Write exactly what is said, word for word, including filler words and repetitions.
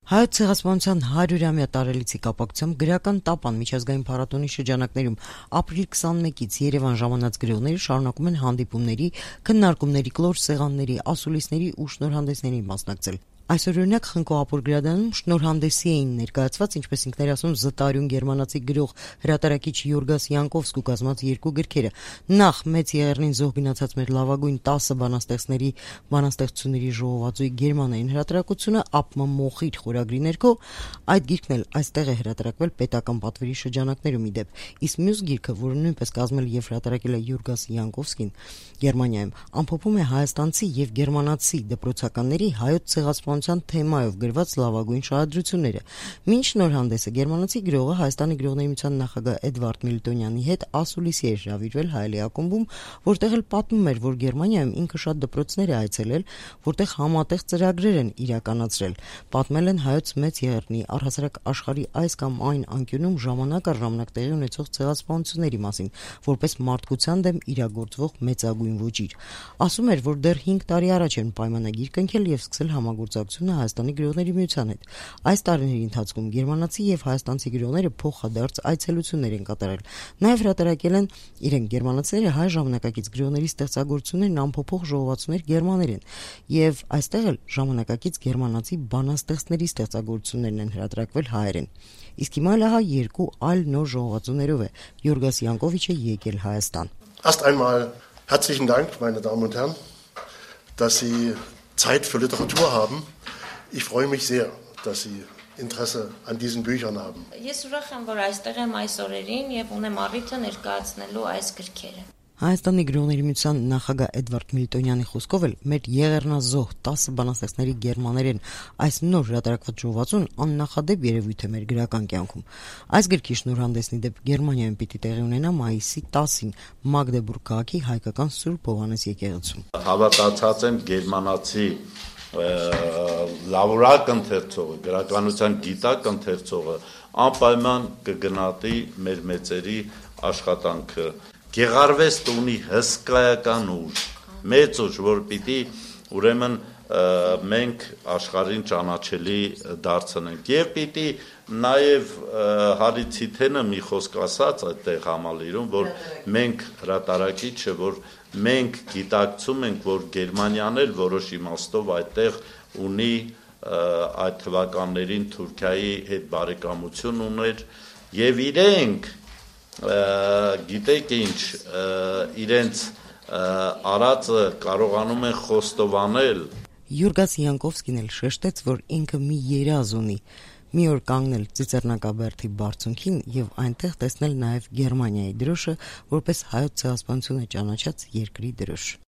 Հայոց ցեղասպանության հարյուրամյա տարելիցի կապակցությամբ գրական տապան միջազգային փառատոնի շրջանակներում ապրիլ քսանմեկից Երևան ժամանած գրողները շարունակում են հանդիպումների, քննարկումների, կլոր սեղանների, ասուլիսների ու շնորհանդեսների մասնակցել։ Այսօր օրինակ Խնկո Ապոր գրադարանում շնորհանդեսի էին ներկայացված, ինչպես ինքն էր ասում, զտարյուն գերմանացի գրող հրատարակիչ Յուրգաս Յանկովսկու կազմած երկու գրքերը։ Նախ Մեծ Եղեռնին զոհ գնացած մեր լավագույն տասը բանաստեղծների բանաստեղծությունների ժողովածուի գերմանային հրատարակությունը «Ապմա Մոխիր» խորագրի ներքո, այդ գիրքն էլ այստեղ է հրատարակվել պետական պատվերի շրջանակներում իդեպ, իսկ մյուս գիրքը, որը նույնպես կազմել եւ հրատարակել է Յուրգաս Յանկովսկին Գերմանիայում, ամփոփում է հայաստանցի եւ գերմանացի դպրոցականների հայոց ցեղասպանության թեմայով գրված լավագույն շահադրությունները։ Մինչ շնորհանդեսը գերմանացի գրողը Հայաստանի գրողների միության նախագահ Էդվարդ Միլտոնյանի հետ ասուլիսի էր հրավիրվել Հայելի ակումբում, որտեղ էլ պատմում էր, որ Գերմանիայում ինքը շատ դպրոցներ է այցելել, որտեղ համատեղ ծրագրեր են իրականացրել։ Պատմել են Հայոց Մեծ Եղեռնի, առհասարակ աշխարհի այս կամ այն անկյունում ժամանակ առ ժամանակ տեղի ունեցող ցեղասպանությունների մասին, որպես մարդկության դեմ իրագործվող մեծագույն ոճիր։ Ասում էր, որ դեռ հինգ տարի առաջ են պայմանագիր կնքել եւ սկսել համագործակցությունը Հայաստանի գրողների միության հետ։ Այս տարիների ընթացքում գերմանացի եւ հայաստանցի գրողները փոխադարձ այցելություններ են կատարել։ Նաեւ հրատարակել են իրենք գերմանացիները հայ ժամանակակից գրողների ստեղծագործություններն ամփոփող ժողովածուներ գերմաներեն, եւ այստեղ էլ ժամանակակից գերմանացի բանաստեղծների ստեղծագործություններն են հրատարակվել հայերեն։ Իսկ հիմա լահա երկու այլ նոր ժողովածուներով է Յուրգաս Յանկովիչը եկել Հայաստան։ Erst einmal herzlichen Dank, meine Damen und Herren, dass Sie Zeit für Literatur haben. Ich freue mich sehr, dass Sie Interesse an diesen Büchern haben. Ես ուրախ եմ, որ այստեղ եմ այս օրերին եւ ունեմ առիթը ներկայացնելու այս գրքերը։ Հայաստանի գրողների միության նախագահ Էդվարդ Միլտոնյանի խոսքով էլ մեր եղեռնազոհ տասը բանաստեղծների գերմաներեն այս նոր հրատարակված ժողովածուն աննախադեպ երևույթ է մեր գրական կյանքում։ Այս գրքի շնորհանդեսնի դեպ Գերմանիայում պիտի տեղի ունենա մայիսի տասին Մագդեբուրգ քաղաքի հայկական Սուրբ Հովհաննես եկեղեցում։ Հավատացած եմ գերմանացի լավուրակ ընթերցողը, գրականության գիտակ ընթերցողը անպայման կգնահատի մեր մեծերի աշխատանքը։ Գեղարվեստը ունի հսկայական ուժ, մեծ ուժ, որ պիտի ուրեմն մենք աշխարհին ճանաչելի դարձնենք եւ պիտի նաեւ Հարի Ցիթենը մի խոսք ասաց այդտեղ համալիրում, որ մենք հրատարակիչը, որ մենք գիտակցում ենք, որ Գերմանիան էլ որոշ իմաստով այդտեղ ունի այդ թվականներին Թուրքիայի հետ բարեկամություն ուներ եւ իրենք գիտեք ինչ իրենց արածը կարողանում են խոստովանել։ Յուրգաս Յանկովսկին էլ շեշտեց, որ ինքը մի երազ ունի, մի օր կանգնել Ծիծեռնակաբերդի բարձունքին եւ այնտեղ տեսնել նաեւ Գերմանիայի դրոշը, որպես հայոց ցեղասպանությունը ճանաչած երկրի դրոշ։